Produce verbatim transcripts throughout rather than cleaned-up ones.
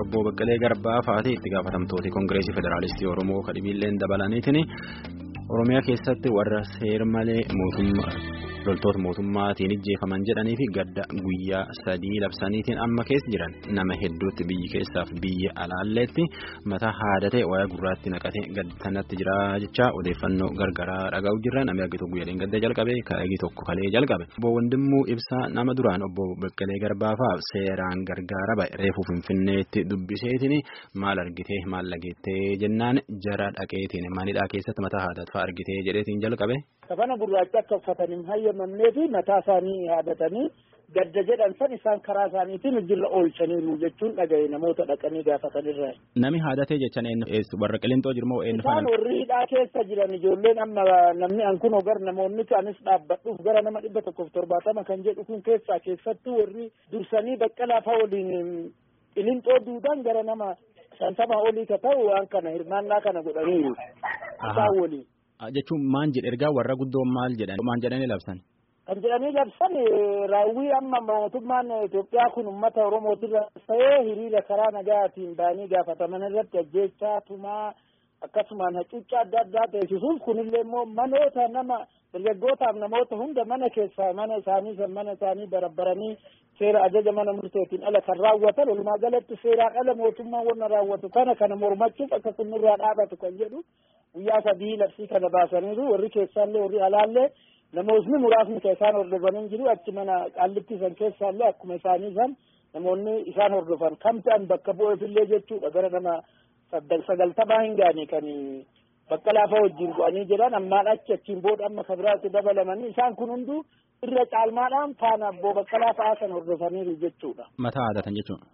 obbo Baqqalee Garbaa fa'aati itti gaafatamtooti Koongireesii Federaalistii Oromoo kadhibiilleen dabalaniitiin Oromiyaa keessatti warra seer malee mootummaa loltoota mootummaatiin ijjeefaman jedhanii fi gadda guyyaa sadii labsaniitiin amma keessa jiran nama hedduutti biyyi keessaaf biyya alaalleetti mataa haadatee wayaa gurraatti naqatee gaddanatti jira jecha odeeffannoo gargaraa dhaga'u jirra namni argitu guyyaadhaan gadda jalqabe kaa'ii tokko kalee jalqabe. Obbo Wandimuu Ibsaa nama duraan obbo Baqqalee Garbaafaaf seeraan gargaara ba'e reefuu Finfinneetti dubbiseetiin maal argitee maal dhageettee jennaan jara dhaqeetiin manidhaa keessatti mataa haadatfaa argitee jedheetiin jalqabe. Kafana gurraacha akka uffatanii hayyamamnee fi mataa isaanii haadatanii gadda jedhan san isaan karaa isaaniitiin hojirra oolchaniiru jechuun dhagaye namoota dhaqanii gaafatanirra. Nami haadatee jechan warra Qilintoo jirmoo eenyu faana? Isaan warri hidhaa keessa jiran ijoolleen amma namni an kun gar namoonni anis dhaabbadhuuf gara nama dhibba tokkoof torbaatama kan jedhu kun keessaa keessattuu warri dursanii Baqqalaa fa'aa waliin Qilintoo duudaan gara nama shantama olii ka ta'u waan kana hirmaannaa kana godhaniiru. Isaan waliin. Jechuun maan jedhe ergaa warra guddoon maal jedhan maan jedhanii labsan? Kan jedhanii labsan raawwii amma mootummaan Itoophiyaa kun uummata Oromootirra ta'ee hiriira karaa nagaatiin ba'anii gaafataman irratti ajjeechaa tumaa akkasumaan hacuuccaa adda addaa teessisuuf kunillee immoo manoota nama dargaggootaaf namoota hunda mana keessaa mana isaanii san mana isaanii barabbaranii seera ajaja mana murteetiin ala kan raawwatan walumaa galatti seeraan ala mootummaan wanna raawwatu kana kana mormachuuf akka kunnirraa dhaabatu kan jedhu guyyaa sadii labsii kana baasaniiru warri keessaallee warri alaallee namootni muraasni kan isaan hordofanii jiru achi mana qaallitti san keessaallee akkuma isaanii san namoonni isaan hordofan kam ta'an bakka bu'eefillee jechuudha gara nama sagaltamaa hin gaane kan Baqqalaa fa'aa wajjin bu'anii jiran ammaan achi achiin booda amma kabiraatti dabalamanii isaan kun hunduu irra caalmaadhaan faana obbo Baqqalaa fa'aa san hordofaniiru jechuudha. Mataa haadatan jechuudha.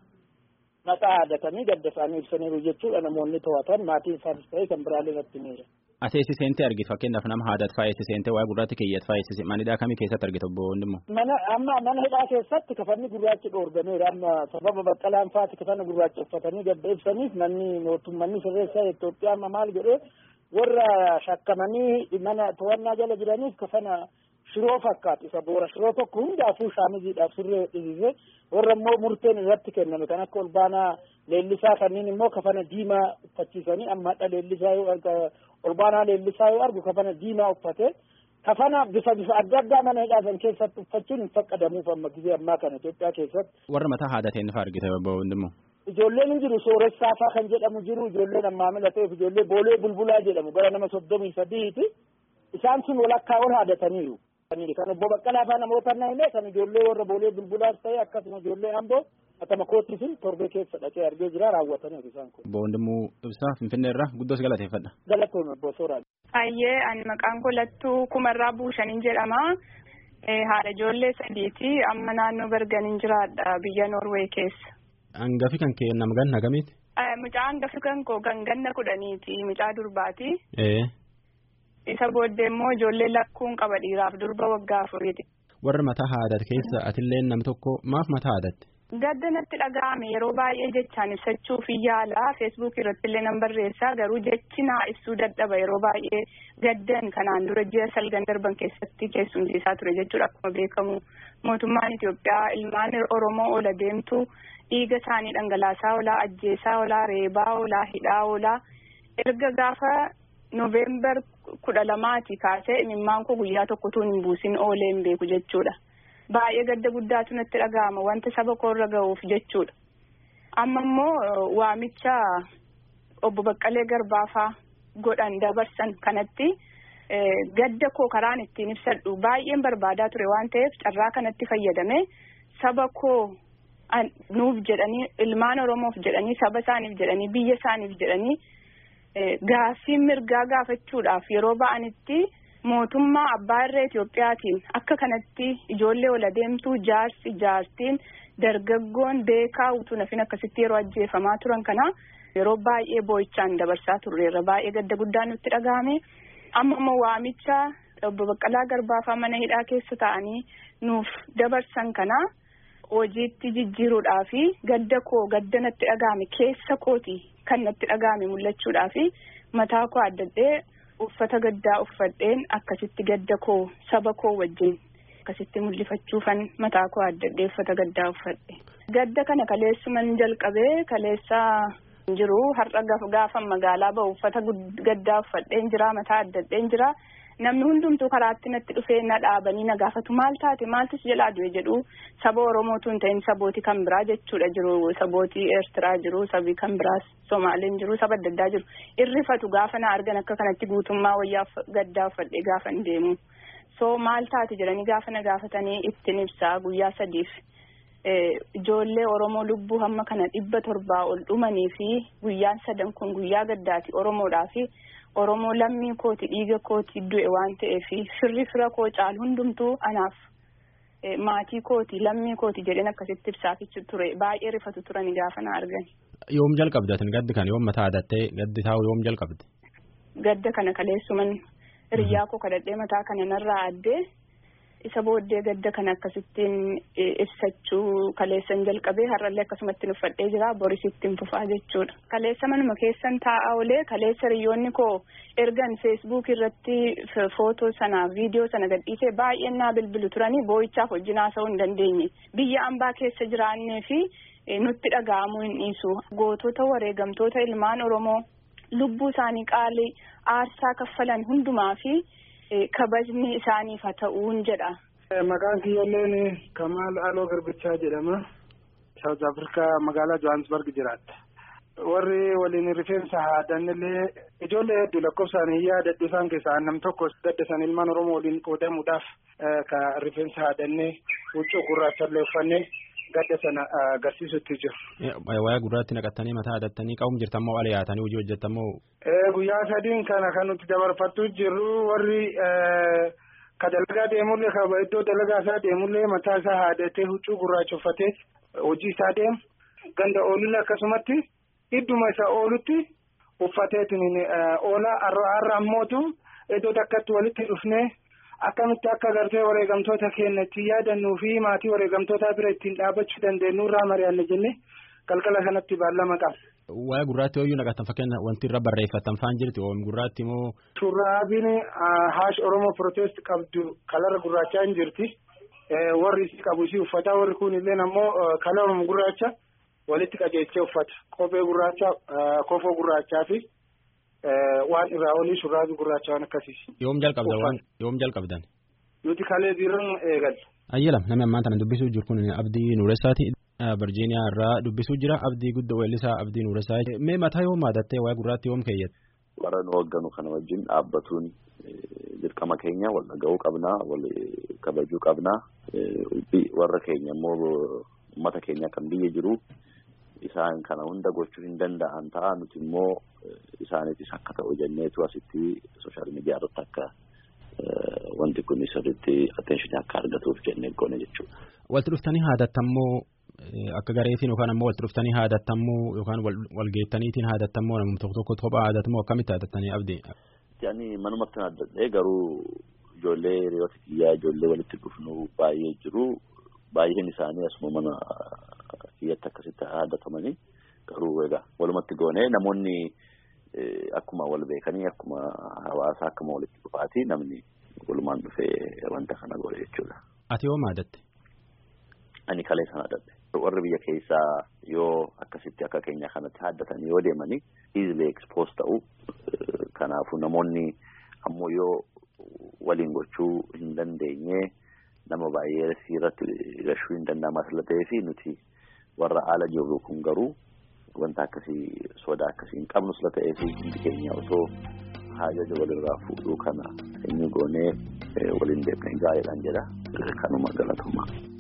Mataa haadatanii gadda isaanii ibsaniiru jechuudha namoonni to'atan maatiin isaanis ta'ee kan biraallee irratti miira. Aseessi seentee argitu fakkeenyaaf nama haadat fa'aa eessi seentee waa gurraatti keeyyat fa'aa eessi manidhaa kamii keessatti argitu obbo Wandimmoo? Mana amma mana hidhaa keessatti kafanni gurraachi dhoorgameera amma sababa Baqqalaan fa'aati kafana gurraacha uffatanii gadda ibsaniif manni mootummanni sirreessaa Itoophiyaa amma maal jedhee warra shakkamanii mana to'annaa jala jiraniif kafana shiroo fakkaatu isa boora shiroo tokko hundaafuu shaamiziidhaaf surree dhiisise warra immoo murteen irratti kenname kan akka olbaanaa leellisaa kanneen immoo kafana diimaa uffachiisanii amma hadha leellisaa yoo arga olbaanaa leellisaa yoo argu kafana diimaa uffate kafana bifa bifa adda addaa mana hidhaasan keessatti uffachuun hin faqqadamuuf amma gizee ammaa kana Itoophiyaa keessatti. Warra mataa haadateen fa'aa argite obbo Wandimmoo? Ijoolleen hin jiru sooressaa fa'aa kan jedhamu jiru ijoolleen ammaamila ta'eef ijoollee boolee bulbulaa jedhamu gara nama soddomii sadiiti isaan sun walakkaa ol haadataniiru. Kan obbo Baqqalaa fa'aa namoota naannoo kan ijoollee warra boolee bulbulaas ta'e akkasuma ijoollee amboo atama kootiifin torbee keessa dhaqee argee jira raawwataniiru isaan kun. Obbo Wandimmoo Ibsaa Finfinnee irraa guddoos galateeffadha. Galatoon obbo Sooraan. Ayyee ani maqaan koo Lattuu Kumarraa Buushaniin jedhama. Haadha ijoollee sadiiti amma naannoo Berganiin jiraadha biyya Noorwee keessa. Hangafi kan kee nama ganna kamiiti? Mucaa hangafi kan koo ganganna kudhaniiti mucaa durbaati. Ee. Isa booddee immoo ijoollee lakkuun qaba dhiiraaf durba waggaa afuriiti. Warra mataa haadat keessa atillee nam tokko maaf mataa haadatte? Gadda natti dhaga'ame yeroo baay'ee jechaan ibsachuuf yaala feesbuuk irratti illee nan barreessaa garuu jechi naa ibsuu dadhaba yeroo baay'ee gaddan kanaan dura ji'a salgan darban keessatti keessumsiisaa ture jechuudha akkuma beekamu mootummaan Itoophiyaa ilmaan Oromoo ola deemtu dhiiga isaanii dhangalaasaa olaa ajjeesaa olaa reebaa olaa hidhaa olaa erga gaafa Noovembar kudha lamaati kaasee imimmaan koo guyyaa tokkotuun hin buusin oolee hin beeku jechuudha. Baay'ee gadda guddaatu natti dhaga'ama wanta saba koorra ga'uuf jechuudha. Amma immoo waamicha obbo Baqqalee Garbaafaa godhan dabarsan kanatti gadda koo karaan ittiin ibsadhu baay'een barbaadaa ture waan ta'eef carraa kanatti fayyadame saba koo nuuf jedhanii ilmaan Oromoof jedhanii saba isaaniif jedhanii biyya isaaniif jedhanii gaaffii mirgaa gaafachuudhaaf yeroo ba'anitti mootummaa abbaa irree Itoophiyaatiin akka kanatti ijoollee ola deemtuu jaarsi jaartiin dargaggoon beekaa utuu nafin akkasitti yeroo ajjeefamaa turan kana yeroo baay'ee boo'ichaan dabarsaa turreerra baay'ee gadda guddaan nutti dhaga'ame amma immoo waamicha obbo Baqqalaa Garbaafaa mana hidhaa keessa ta'anii nuuf dabarsan kana hojiitti jijjiiruudhaa fi gadda koo gadda natti dhaga'ame keessa kooti kan natti dhaga'ame mul'achuudhaa fi mataa koo addadhee uffata gaddaa uffadheen akkasitti gadda koo saba koo wajjin akkasitti mul'ifachuufan mataa koo addadhee uffata gaddaa uffadhe. Gadda kana kaleessuman jalqabee kaleessaa jiru har'a gaafa magaalaa ba'u uffata gaddaa uffadheen jira mataa addadheen jira. Namni hundumtuu karaatti natti dhufee na dhaabanii na gaafatu maal taate maaltu si jalaa du'e jedhu saba Oromootu hin ta'in sabooti kan biraa jechuudha jiru sabooti Eertiraa jiru sabii kan biraas Somaaliin jiru saba adda addaa jiru irrifatu gaafa na argan akka kanatti guutummaa wayyaa gaddaa uffadhee gaafa hin deemu so maal taate jedhanii gaafa na gaafatanii ittiin ibsaa guyyaa sadiif ijoollee Oromoo lubbuu hamma kana dhibba torbaa ol dhumanii fi guyyaan sadan kun guyyaa gaddaati Oromoodhaa fi Oromoo lammii kooti dhiiga kooti du'e waan ta'eef firri fira koo caalu hundumtuu anaaf maatii kooti lammii kooti jedheen akkasitti ibsaafichu ture baay'ee rifatu turani gaafa na argan. Yoom jalqabdatin gaddi kan yoom mataa adattee gaddi taa'u yoom jalqabde? Gadda kana kaleessuman hiriyaa koo kadhadhee mataa kana narraa addee isa booddee gadda kana akkasittiin ibsachuu kaleessan jalqabee har'allee akkasumatti uffadhee jira borisittiin fufaa jechuudha. Kaleessa manuma keessan taa'aa olee kaleessa hiriyoonni koo ergan feesbuuk irratti footoo sana viidiyoo sana gadhiisee baay'een naa bilbilu turanii boo'ichaaf wajjin haasa'uu hin dandeenye biyya ambaa keessa jiraannee fi nutti dhaga'amuu hin dhiisu gootota wareegamtoota ilmaan Oromoo lubbuu isaanii qaalii aarsaa kaffalan hundumaa fi kabajni isaaniif haa ta'uun jedha. Maqaan kiyyooleen Kamaal Aloo Garbichaa jedhama. South Africa magaalaa Johannesburg jiraatta. Warri waliin rifeensa haadannillee ijoollee hedduu lakkoofsaan hin yaadadhu isaan keessaa nam tokko gaddasan ilmaan Oromoo waliin qoodamuudhaaf ka rifeensa haadannee huccuu gurraachallee uffannee gadda sana agarsiisutti jiru. Wayaa gurraatti naqattanii mataa adattanii qabuun jirtammoo ala yaatanii hojii hojjetammoo? Guyyaa sadiin kana kan nuti dabarfattu jirru warri ka dalagaa deemullee ka iddoo dalagaa isaa deemullee mataa isaa haadatee huccuu gurraacha uffatee hojii isaa deemu ganda oolullee akkasumatti idduma isaa oolutti uffateetiin oola har'a ammootu iddoo takkatti walitti dhufnee akkamitti akka gartee wareegamtoota keenya itti yaadannuu fi maatii wareegamtoota bira ittiin dhaabachuu dandeenyu irraa mari'anne jennee galgala kanatti baallama qaba. Waa'ee gurraatti ooyuu naqatan fakkeenya wanti irra barreeffatan faan jirti oom gurraatti moo? Shurraabiin haash Oromoo protest qabdu kalara gurraachaa hin jirti. Warri isii qabu isii uffata warri kun illee ammoo kalara gurraacha walitti qajeelchee uffata. Kophee gurraacha kofoo gurraachaa fi waan irraa olii shurraabii gurraacha waan akkasiisi. Yoom jalqabdan waan yoom jalqabdan? Nuti kalee biiroon eegalle. Ayyalam namni ammaan tana dubbisuu jiru kun Abdii Nuuressaati. Virgiiniyaa irraa dubbisuu jira Abdii Guddaa Weellisaa Abdii Nuuressaa. Mee mataa yoom haadattee waa'ee gurraatti yoom keeyyate? Warra nu hogganu kana wajjin dhaabbatuun dirqama keenya wal dhaga'uu qabnaa wal kabajuu qabnaa warra keenya immoo uummata keenya kan biyya jiru isaan kana hunda gochuu hin danda'an ta'a nuti immoo isaaniitis akka ta'u jenneetu asitti sooshaal miidiyaa irratti akka wanti kun sirriitti attention akka argatuuf jennee goone jechuudha. Walti dhuftanii haadattammoo akka gareetiin yookaan ammoo walti dhuftanii haadattammoo yookaan wal geettaniitiin haadattammoo namni tokko tokko kophaa haadatammoo akkamitti haadattanii Abdii? Yani manumatti haadadhee garuu ijoollee hiriyoota kiyyaa ijoollee walitti dhufnu baay'ee jiru baay'een isaanii asuma mana kiyyatti akkasitti haadatamanii garuu egaa walumatti goonee namoonni akkuma wal beekanii akkuma hawaasa akkuma walitti dhufaati namni walumaan dhufee wanta kana godhe jechuudha. Ati yoom haadatte? Ani kalee sana haadadhe. Warri biyya keessaa yoo akkasitti akka keenya kanatti haaddatanii yoo deemanii easily exposed ta'u kanaafuu namoonni ammoo yoo waliin gochuu hin dandeenye nama baay'ee irratti gashuu hin danda'amas la ta'ee fi nuti warra ala jirru kun garuu wanta akkasii sodaa akkasii hin qabnus la ta'ee fi hundi keenya osoo haajaja walirraa fuudhuu kana inni goonee waliin deemnee gaariidhaan jedha kanuma galatuma.